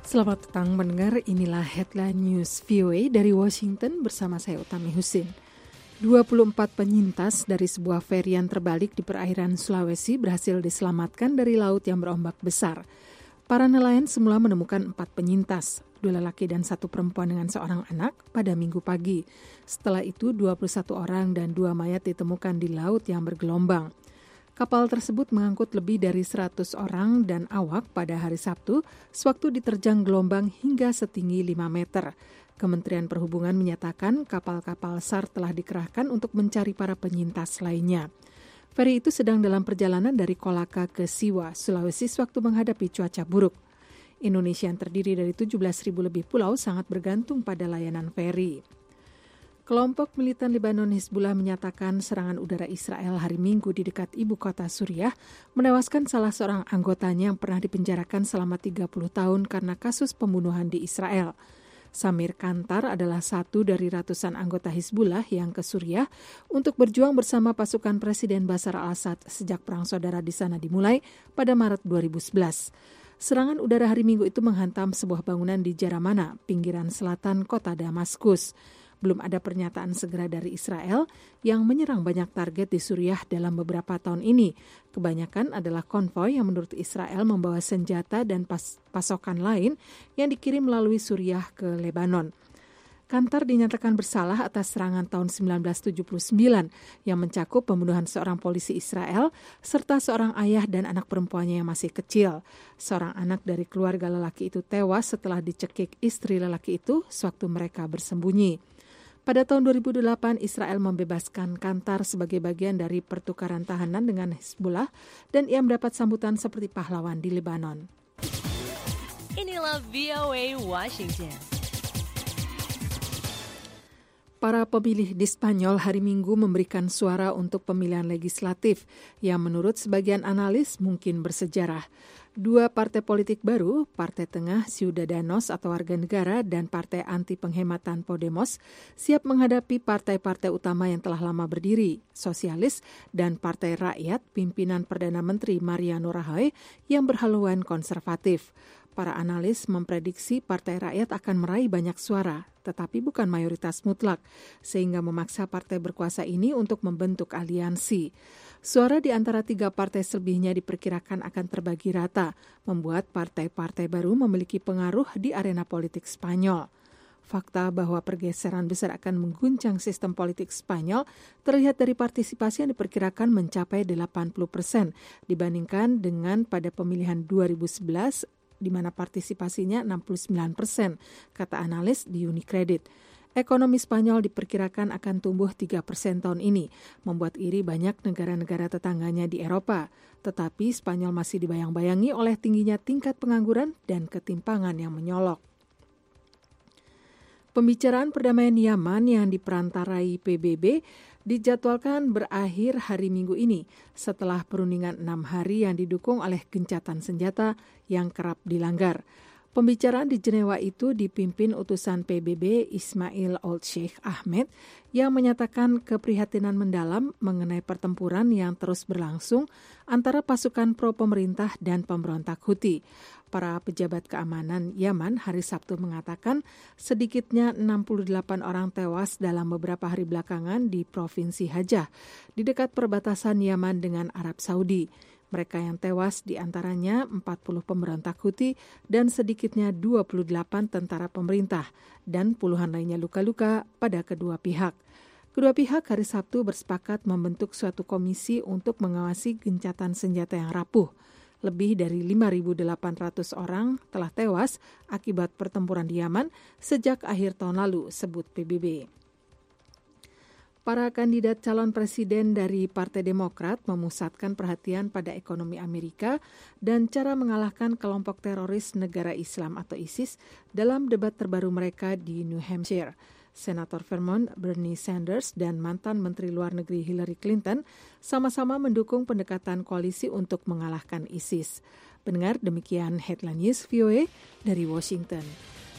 Selamat petang mendengar, inilah Headline News VOA dari Washington bersama saya Utami Husin. 24 penyintas dari sebuah feri yang terbalik di perairan Sulawesi berhasil diselamatkan dari laut yang berombak besar. Para nelayan semula menemukan 4 penyintas, 2 lelaki dan 1 perempuan dengan seorang anak pada Minggu pagi. Setelah itu 21 orang dan 2 mayat ditemukan di laut yang bergelombang. Kapal tersebut mengangkut lebih dari 100 orang dan awak pada hari Sabtu sewaktu diterjang gelombang hingga setinggi 5 meter. Kementerian Perhubungan menyatakan kapal-kapal SAR telah dikerahkan untuk mencari para penyintas lainnya. Feri itu sedang dalam perjalanan dari Kolaka ke Siwa, Sulawesi sewaktu menghadapi cuaca buruk. Indonesia yang terdiri dari 17.000 lebih pulau sangat bergantung pada layanan feri. Kelompok militan Lebanon Hizbullah menyatakan serangan udara Israel hari Minggu di dekat ibu kota Suriah menewaskan salah seorang anggotanya yang pernah dipenjarakan selama 30 tahun karena kasus pembunuhan di Israel. Samir Kantar adalah satu dari ratusan anggota Hizbullah yang ke Suriah untuk berjuang bersama pasukan Presiden Bashar al-Assad sejak perang saudara di sana dimulai pada Maret 2011. Serangan udara hari Minggu itu menghantam sebuah bangunan di Jaramana, pinggiran selatan kota Damaskus. Belum ada pernyataan segera dari Israel yang menyerang banyak target di Suriah dalam beberapa tahun ini. Kebanyakan adalah konvoi yang menurut Israel membawa senjata dan pasokan lain yang dikirim melalui Suriah ke Lebanon. Kantar dinyatakan bersalah atas serangan tahun 1979 yang mencakup pembunuhan seorang polisi Israel serta seorang ayah dan anak perempuannya yang masih kecil. Seorang anak dari keluarga lelaki itu tewas setelah dicekik istri lelaki itu sewaktu mereka bersembunyi. Pada tahun 2008, Israel membebaskan Kantar sebagai bagian dari pertukaran tahanan dengan Hizbullah dan ia mendapat sambutan seperti pahlawan di Lebanon. Inilah VOA Washington. Para pemilih di Spanyol hari Minggu memberikan suara untuk pemilihan legislatif yang menurut sebagian analis mungkin bersejarah. 2 partai politik baru, Partai Tengah Ciudadanos atau Warga Negara dan Partai Anti Penghematan Podemos, siap menghadapi partai-partai utama yang telah lama berdiri, Sosialis dan Partai Rakyat pimpinan Perdana Menteri Mariano Rajoy yang berhaluan konservatif. Para analis memprediksi Partai Rakyat akan meraih banyak suara, tetapi bukan mayoritas mutlak, sehingga memaksa partai berkuasa ini untuk membentuk aliansi. Suara di antara 3 partai selebihnya diperkirakan akan terbagi rata, membuat partai-partai baru memiliki pengaruh di arena politik Spanyol. Fakta bahwa pergeseran besar akan mengguncang sistem politik Spanyol terlihat dari partisipasi yang diperkirakan mencapai 80% dibandingkan dengan pada pemilihan 2011 di mana partisipasinya 69%, kata analis di Unicredit. Ekonomi Spanyol diperkirakan akan tumbuh 3% tahun ini, membuat iri banyak negara-negara tetangganya di Eropa. Tetapi Spanyol masih dibayang-bayangi oleh tingginya tingkat pengangguran dan ketimpangan yang menyolok. Pembicaraan perdamaian Yaman yang diperantarai PBB dijadwalkan berakhir hari Minggu ini setelah perundingan 6 hari yang didukung oleh gencatan senjata yang kerap dilanggar. Pembicaraan di Jenewa itu dipimpin utusan PBB Ismail Old Sheikh Ahmed yang menyatakan keprihatinan mendalam mengenai pertempuran yang terus berlangsung antara pasukan pro-pemerintah dan pemberontak Houthi. Para pejabat keamanan Yaman hari Sabtu mengatakan sedikitnya 68 orang tewas dalam beberapa hari belakangan di Provinsi Hajah, di dekat perbatasan Yaman dengan Arab Saudi. Mereka yang tewas diantaranya 40 pemberontak Houthi dan sedikitnya 28 tentara pemerintah dan puluhan lainnya luka-luka pada kedua pihak. Kedua pihak hari Sabtu bersepakat membentuk suatu komisi untuk mengawasi gencatan senjata yang rapuh. Lebih dari 5.800 orang telah tewas akibat pertempuran di Yaman sejak akhir tahun lalu, sebut PBB. Para kandidat calon presiden dari Partai Demokrat memusatkan perhatian pada ekonomi Amerika dan cara mengalahkan kelompok teroris negara Islam atau ISIS dalam debat terbaru mereka di New Hampshire. Senator Vermont Bernie Sanders dan mantan Menteri Luar Negeri Hillary Clinton sama-sama mendukung pendekatan koalisi untuk mengalahkan ISIS. Pendengar, demikian Headline News VOA dari Washington.